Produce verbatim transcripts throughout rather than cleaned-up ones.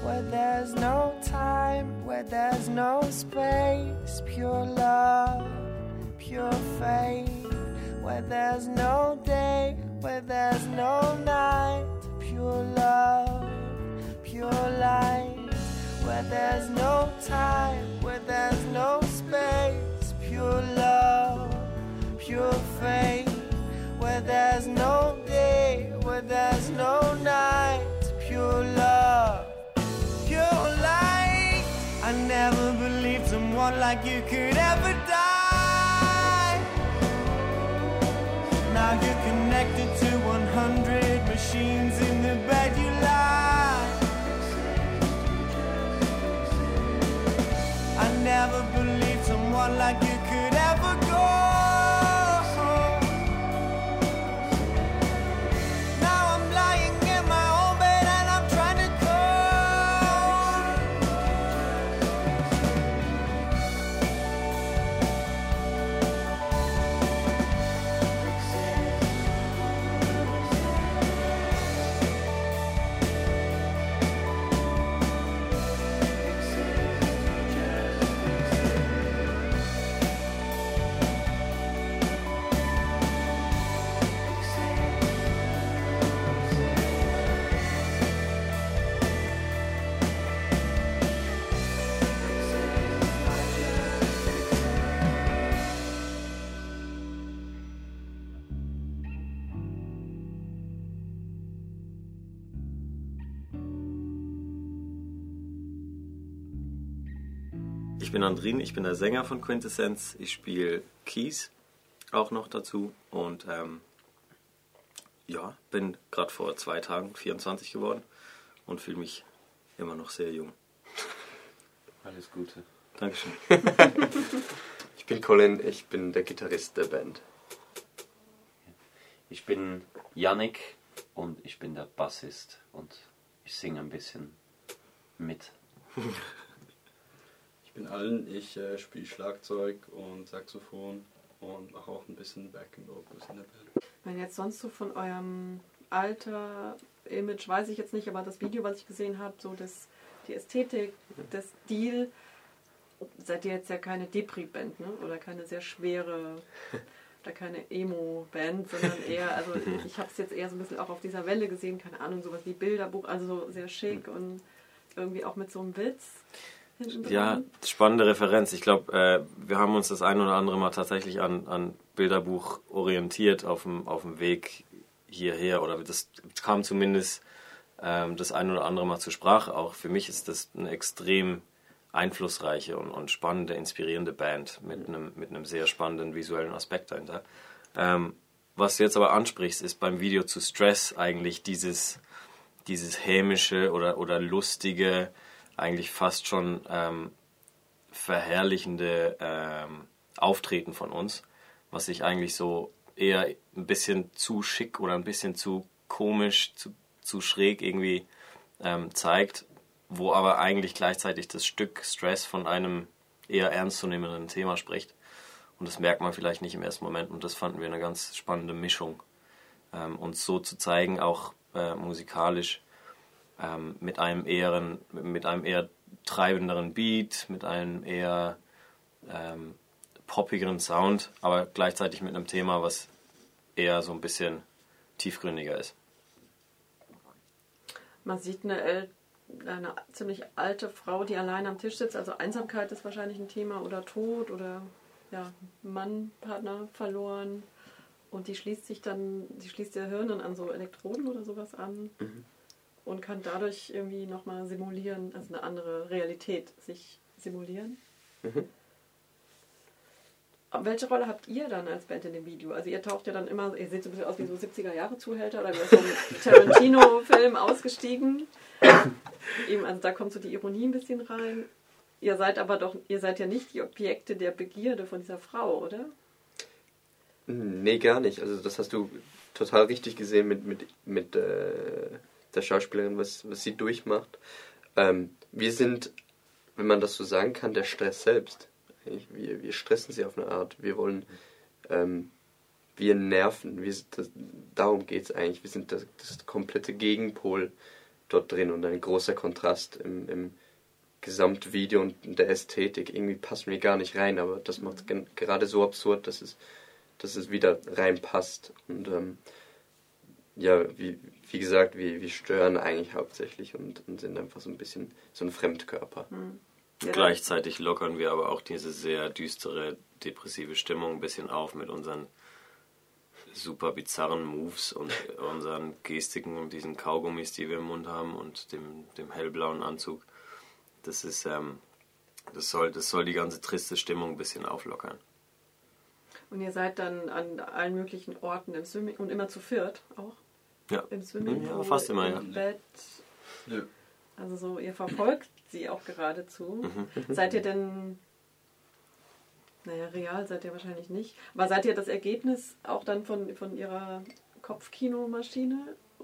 where there's no time, where there's no space, pure love, pure faith, where there's no day, where there's no night, pure love, pure light, where there's no time, where there's no space, pure love, pure faith, where there's no day, where there's no night, pure love, pure light. I never believed someone like you could ever die. Now you're connected to one hundred machines in the bed you lie. I never believed someone like you could ever go. Ich bin Andrin, ich bin der Sänger von Quintessence. Ich spiele Keys auch noch dazu und ähm, ja, bin gerade vor zwei Tagen vierundzwanzig geworden und fühle mich immer noch sehr jung. Alles Gute. Dankeschön. Ich bin Colin, ich bin der Gitarrist der Band. Ich bin Yannick und ich bin der Bassist und ich singe ein bisschen mit. Ich bin Allen, ich äh, spiele Schlagzeug und Saxophon und mache auch ein bisschen Backing Vocals in der Band. Wenn jetzt sonst so von eurem Alter, Image, weiß ich jetzt nicht, aber das Video, was ich gesehen habe, so das, die Ästhetik, der Stil, seid ihr jetzt ja keine Depri-Band, ne? Oder keine sehr schwere, oder keine Emo-Band, sondern eher, also ich habe es jetzt eher so ein bisschen auch auf dieser Welle gesehen, keine Ahnung, sowas wie Bilderbuch, also so sehr schick und irgendwie auch mit so einem Witz. Ja, spannende Referenz. Ich glaube, äh, wir haben uns das ein oder andere Mal tatsächlich an, an Bilderbuch orientiert auf dem, auf dem Weg hierher. Oder das kam zumindest ähm, das ein oder andere Mal zur Sprache. Auch für mich ist das eine extrem einflussreiche und, und spannende, inspirierende Band mit einem, mit einem sehr spannenden visuellen Aspekt dahinter. Ähm, was du jetzt aber ansprichst, ist beim Video zu Stress eigentlich dieses, dieses hämische oder, oder lustige, eigentlich fast schon ähm, verherrlichende ähm, Auftreten von uns, was sich eigentlich so eher ein bisschen zu schick oder ein bisschen zu komisch, zu, zu schräg irgendwie ähm, zeigt, wo aber eigentlich gleichzeitig das Stück Stress von einem eher ernstzunehmenden Thema spricht. Und das merkt man vielleicht nicht im ersten Moment und das fanden wir eine ganz spannende Mischung. Ähm, uns so zu zeigen, auch äh, musikalisch, Ähm, mit einem eher, mit einem eher treibenderen Beat, mit einem eher ähm, poppigeren Sound, aber gleichzeitig mit einem Thema, was eher so ein bisschen tiefgründiger ist. Man sieht eine, El eine ziemlich alte Frau, die allein am Tisch sitzt, also Einsamkeit ist wahrscheinlich ein Thema oder Tod oder ja, Mann, Partner verloren und die schließt sich dann, die schließt ihr Hirn dann an so Elektroden oder sowas an. Mhm. Und kann dadurch irgendwie nochmal simulieren, also eine andere Realität sich simulieren. Mhm. Welche Rolle habt ihr dann als Band in dem Video? Also ihr taucht ja dann immer, ihr seht so ein bisschen aus wie so siebziger-Jahre-Zuhälter oder wie aus so einem Tarantino-Film ausgestiegen. Eben, also da kommt so die Ironie ein bisschen rein. Ihr seid aber doch, ihr seid ja nicht die Objekte der Begierde von dieser Frau, oder? Nee, gar nicht. Also das hast du total richtig gesehen mit, mit, mit äh der Schauspielerin, was, was sie durchmacht. Ähm, wir sind, wenn man das so sagen kann, der Stress selbst. Wir, wir stressen sie auf eine Art. Wir wollen, ähm, wir nerven. Wir, das, darum geht es eigentlich. Wir sind das, das komplette Gegenpol dort drin und ein großer Kontrast im, im Gesamtvideo und der Ästhetik. Irgendwie passen wir gar nicht rein, aber das macht es gerade so absurd, dass es, dass es wieder reinpasst. Und ähm, ja, wie, wie gesagt, wir, wir stören eigentlich hauptsächlich und, und sind einfach so ein bisschen so ein Fremdkörper. Mhm. Ja. Gleichzeitig lockern wir aber auch diese sehr düstere, depressive Stimmung ein bisschen auf mit unseren super bizarren Moves und unseren Gestiken und diesen Kaugummis, die wir im Mund haben und dem, dem hellblauen Anzug. Das ist, ähm, das soll, das soll die ganze triste Stimmung ein bisschen auflockern. Und ihr seid dann an allen möglichen Orten im Swimming und immer zu viert auch? Ja, Im Swimming ja fast immer, ja. Im Bett. Ja. Also so, ihr verfolgt sie auch geradezu. Mhm. Seid ihr denn, naja, real seid ihr wahrscheinlich nicht, aber seid ihr das Ergebnis auch dann von, von ihrer Kopfkinomaschine?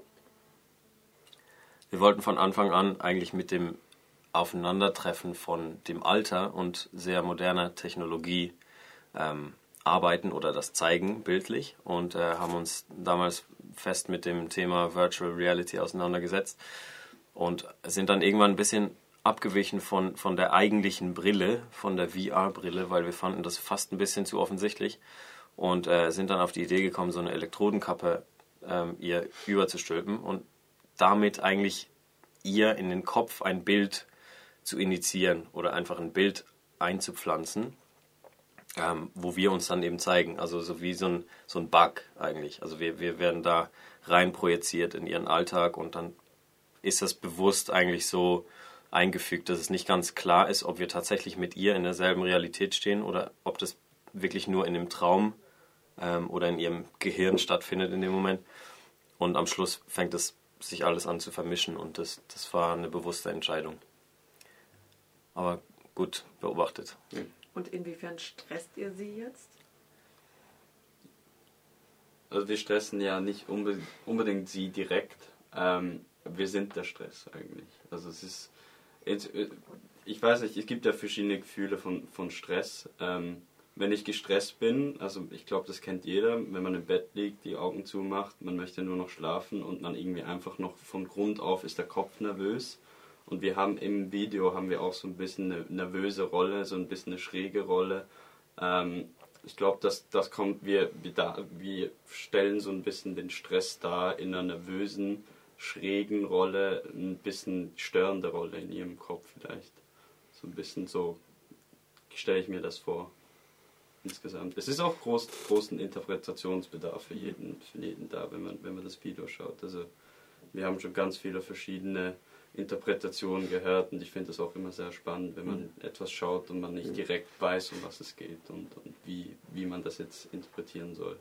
Wir wollten von Anfang an eigentlich mit dem Aufeinandertreffen von dem Alter und sehr moderner Technologie ähm, arbeiten oder das zeigen, bildlich, und äh, haben uns damals fest mit dem Thema Virtual Reality auseinandergesetzt und sind dann irgendwann ein bisschen abgewichen von, von der eigentlichen Brille, von der V R-Brille, weil wir fanden das fast ein bisschen zu offensichtlich und äh, sind dann auf die Idee gekommen, so eine Elektrodenkappe ähm, ihr überzustülpen und damit eigentlich ihr in den Kopf ein Bild zu initiieren oder einfach ein Bild einzupflanzen, ähm, wo wir uns dann eben zeigen. Also so wie so ein, so ein Bug eigentlich. Also wir, wir werden da rein projiziert in ihren Alltag und dann ist das bewusst eigentlich so eingefügt, dass es nicht ganz klar ist, ob wir tatsächlich mit ihr in derselben Realität stehen oder ob das wirklich nur in dem Traum ähm, oder in ihrem Gehirn stattfindet in dem Moment. Und am Schluss fängt es sich alles an zu vermischen und das, das war eine bewusste Entscheidung. Aber gut beobachtet. Und inwiefern stresst ihr sie jetzt? Also wir stressen ja nicht unbe- unbedingt sie direkt. Ähm, wir sind der Stress eigentlich. Also es ist, ich weiß nicht, es gibt ja verschiedene Gefühle von, von Stress. Ähm, wenn ich gestresst bin, also ich glaube, das kennt jeder, wenn man im Bett liegt, die Augen zumacht, man möchte nur noch schlafen und man irgendwie einfach noch von Grund auf ist der Kopf nervös. Und wir haben im Video haben wir auch so ein bisschen eine nervöse Rolle, so ein bisschen eine schräge Rolle. Ähm, ich glaube, das, das kommt, wir, wir, da, wir stellen so ein bisschen den Stress dar in einer nervösen, schrägen Rolle, ein bisschen störende Rolle in ihrem Kopf vielleicht. So ein bisschen so stelle ich mir das vor. Insgesamt. Es ist auch groß, großen Interpretationsbedarf für jeden, für jeden da, wenn man, wenn man das Video schaut. Also wir haben schon ganz viele verschiedene Interpretationen gehört und ich finde das auch immer sehr spannend, wenn man mhm. etwas schaut und man nicht direkt weiß, um was es geht und, und wie, wie man das jetzt interpretieren soll.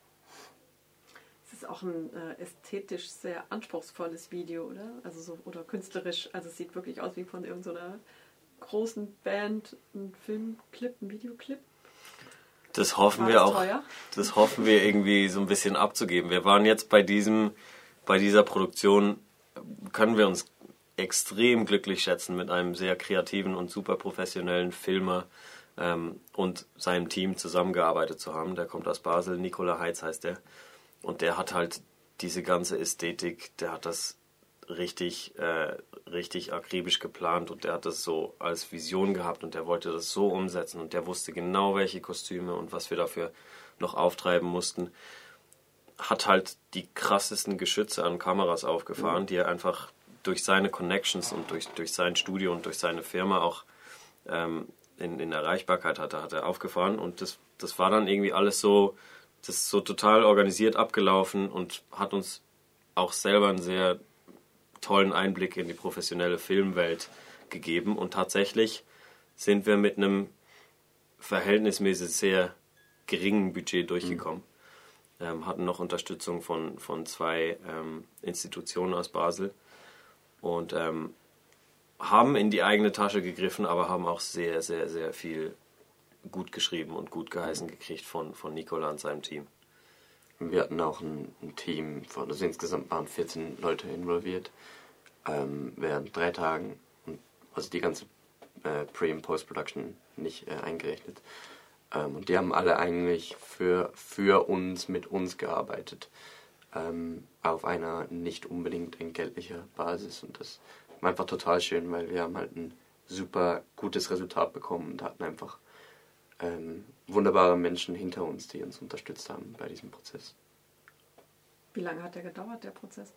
Es ist auch ein äh, ästhetisch sehr anspruchsvolles Video, oder? Also so, oder künstlerisch, also es sieht wirklich aus wie von irgendeiner großen Band, ein Filmclip, ein Videoclip. Das hoffen War wir das auch. teuer? Das hoffen wir irgendwie so ein bisschen abzugeben. Wir waren jetzt bei diesem, bei dieser Produktion, können wir uns extrem glücklich schätzen, mit einem sehr kreativen und super professionellen Filmer ähm, und seinem Team zusammengearbeitet zu haben. Der kommt aus Basel, Nicola Heitz heißt der. Und der hat halt diese ganze Ästhetik, der hat das richtig, äh, richtig akribisch geplant und der hat das so als Vision gehabt und der wollte das so umsetzen und der wusste genau, welche Kostüme und was wir dafür noch auftreiben mussten. Hat halt die krassesten Geschütze an Kameras aufgefahren, mhm. die er einfach durch seine Connections und durch, durch sein Studio und durch seine Firma auch ähm, in, in Erreichbarkeit hatte, hat er aufgefahren und das, das war dann irgendwie alles so, das ist so total organisiert abgelaufen und hat uns auch selber einen sehr tollen Einblick in die professionelle Filmwelt gegeben und tatsächlich sind wir mit einem verhältnismäßig sehr geringen Budget durchgekommen. Mhm. Ähm, hatten noch Unterstützung von, von zwei ähm, Institutionen aus Basel und ähm, haben in die eigene Tasche gegriffen, aber haben auch sehr, sehr, sehr viel gut geschrieben und gut geheißen gekriegt von, von Nicola und seinem Team. Wir hatten auch ein, ein Team von, also insgesamt waren vierzehn Leute involviert, ähm, während drei Tagen, und, also die ganze äh, Pre- und Post-Production nicht äh, eingerechnet. Ähm, und die haben alle eigentlich für, für uns, mit uns gearbeitet. ähm, auf einer nicht unbedingt entgeltlicher Basis. Und das war einfach total schön, weil wir haben halt ein super gutes Resultat bekommen und hatten einfach ähm, wunderbare Menschen hinter uns, die uns unterstützt haben bei diesem Prozess. Wie lange hat der gedauert, der Prozess?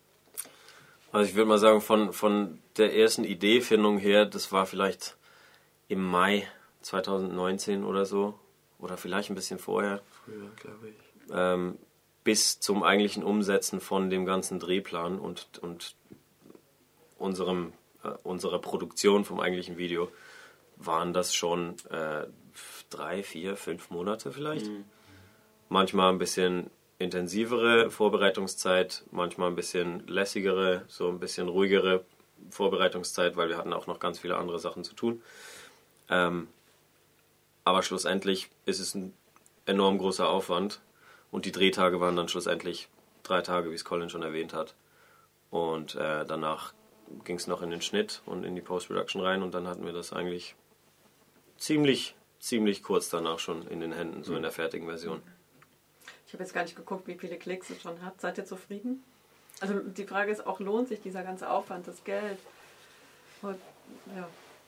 Also ich würde mal sagen, von, von der ersten Ideefindung her, das war vielleicht im Mai zweitausendneunzehn oder so, oder vielleicht ein bisschen vorher. Früher, glaube ich. Ähm, bis zum eigentlichen Umsetzen von dem ganzen Drehplan und, und unserem, äh, unserer Produktion vom eigentlichen Video waren das schon äh, drei, vier, fünf Monate vielleicht. Mhm. Manchmal ein bisschen intensivere Vorbereitungszeit, manchmal ein bisschen lässigere, so ein bisschen ruhigere Vorbereitungszeit, weil wir hatten auch noch ganz viele andere Sachen zu tun. Ähm, aber schlussendlich ist es ein enorm großer Aufwand und die Drehtage waren dann schlussendlich drei Tage, wie es Colin schon erwähnt hat. Und äh, danach ging es noch in den Schnitt und in die Post-Production rein und dann hatten wir das eigentlich ziemlich, ziemlich kurz danach schon in den Händen, so in der fertigen Version. Ich habe jetzt gar nicht geguckt, wie viele Klicks es schon hat. Seid ihr zufrieden? Also die Frage ist auch, lohnt sich dieser ganze Aufwand, das Geld? Und, ja.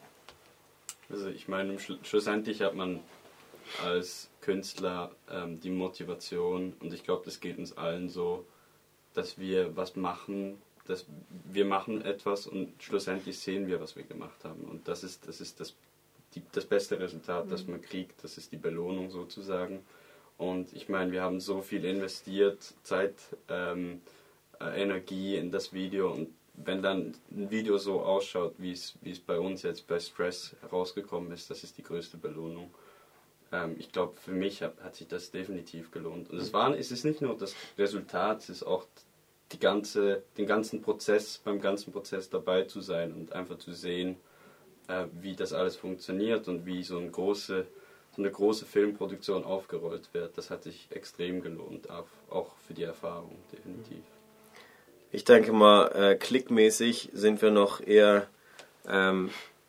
Also ich meine, schlussendlich hat man als Künstler ähm, die Motivation, und ich glaube, das geht uns allen so, dass wir was machen, dass wir machen etwas und schlussendlich sehen wir, was wir gemacht haben. Und das ist das, ist das, die, das beste Resultat, mhm. das man kriegt. Das ist die Belohnung sozusagen. Und ich meine, wir haben so viel investiert, Zeit, ähm, äh, Energie in das Video. Und wenn dann ein Video so ausschaut, wie es wie es bei uns jetzt bei Stress herausgekommen ist, das ist die größte Belohnung. Ähm, ich glaube, für mich hat, hat sich das definitiv gelohnt. Und es, war, es ist nicht nur das Resultat, es ist auch die ganze, den ganzen Prozess, beim ganzen Prozess dabei zu sein und einfach zu sehen, äh, wie das alles funktioniert und wie so eine große so eine große Filmproduktion aufgerollt wird. Das hat sich extrem gelohnt, auch, auch für die Erfahrung, definitiv. Ich denke mal, äh, klickmäßig sind wir noch eher, ähm,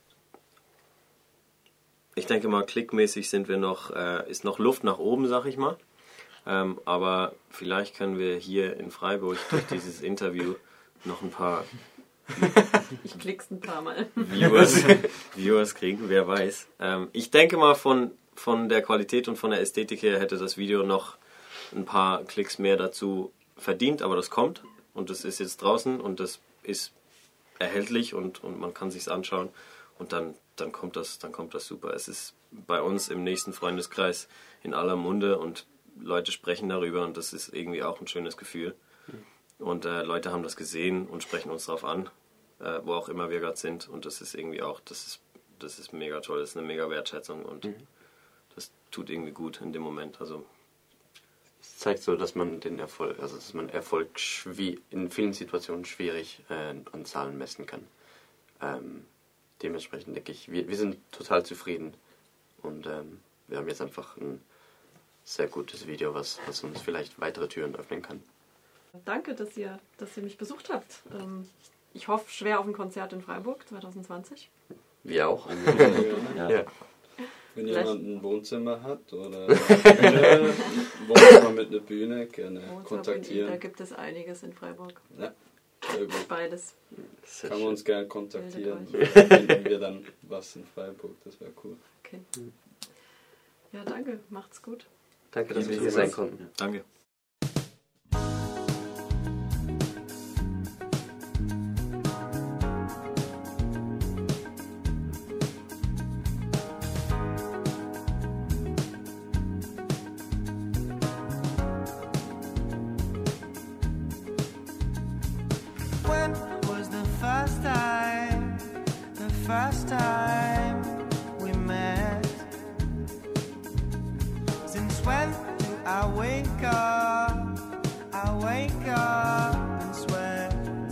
ich denke mal, klickmäßig sind wir noch, äh, ist noch Luft nach oben, sag ich mal. Ähm, aber vielleicht können wir hier in Freiburg durch dieses Interview noch ein paar ich klick's ein paar Mal. Viewers, Viewers kriegen, wer weiß. Ähm, ich denke mal, von Von der Qualität und von der Ästhetik her hätte das Video noch ein paar Klicks mehr dazu verdient, aber das kommt und das ist jetzt draußen und das ist erhältlich und, und man kann sich's anschauen und dann, dann kommt das, dann kommt das super. Es ist bei uns im nächsten Freundeskreis in aller Munde und Leute sprechen darüber und das ist irgendwie auch ein schönes Gefühl. Und äh, Leute haben das gesehen und sprechen uns darauf an, äh, wo auch immer wir gerade sind und das ist irgendwie auch, das ist, das ist mega toll, das ist eine mega Wertschätzung und mhm. das tut irgendwie gut in dem Moment. Also es zeigt so, dass man den Erfolg, also dass man Erfolg in vielen Situationen schwierig äh, an Zahlen messen kann. Ähm, dementsprechend denke ich, wir, wir sind total zufrieden und ähm, wir haben jetzt einfach ein sehr gutes Video, was, was uns vielleicht weitere Türen öffnen kann. Danke, dass ihr, dass ihr mich besucht habt. Ähm, ich hoffe schwer auf ein Konzert in Freiburg zwanzig zwanzig. Wir auch. ja. Ja. Wenn jemand ein Wohnzimmer hat oder eine Wohnzimmer mit einer Bühne, gerne Wohnzimmer kontaktieren. Da gibt es einiges in Freiburg. Ja, sehr gut. Beides. Sehr Kann man uns gerne kontaktieren. Finden wir dann was in Freiburg, das wäre cool. Okay. Ja, danke. Macht's gut. Danke, dass wir hier sein konnten. Danke. First time we met. Since when do I wake up? I wake up and sweat.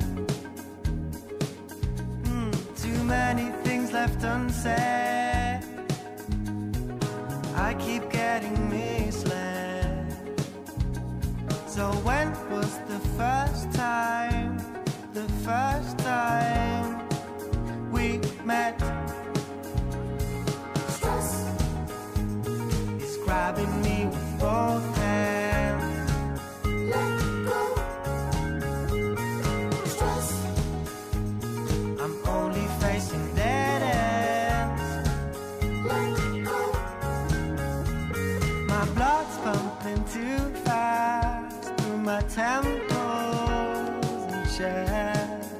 Mm, too many things left unsaid. I keep getting misled. So when was the first time? The first time we met? ankles and chest.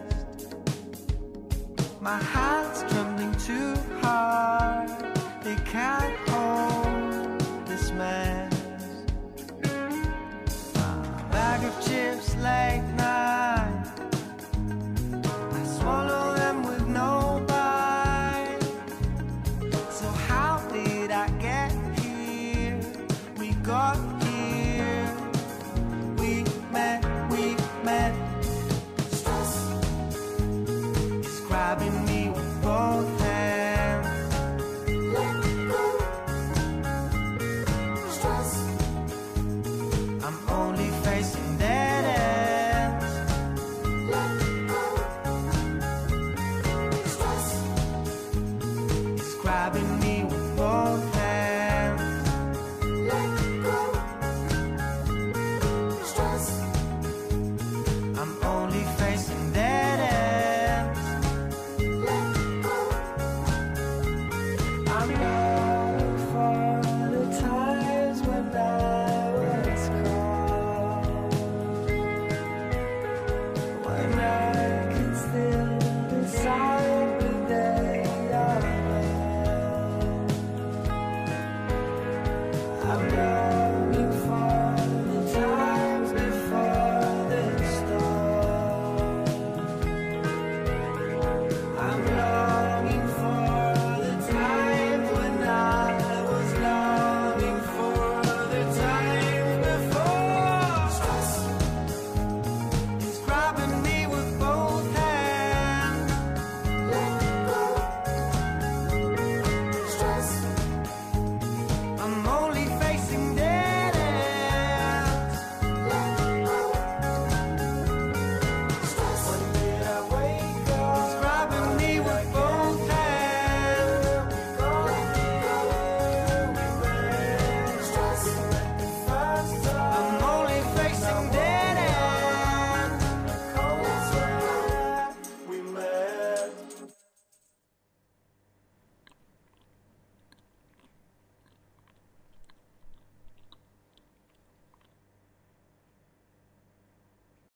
My heart's trembling too hard. They can't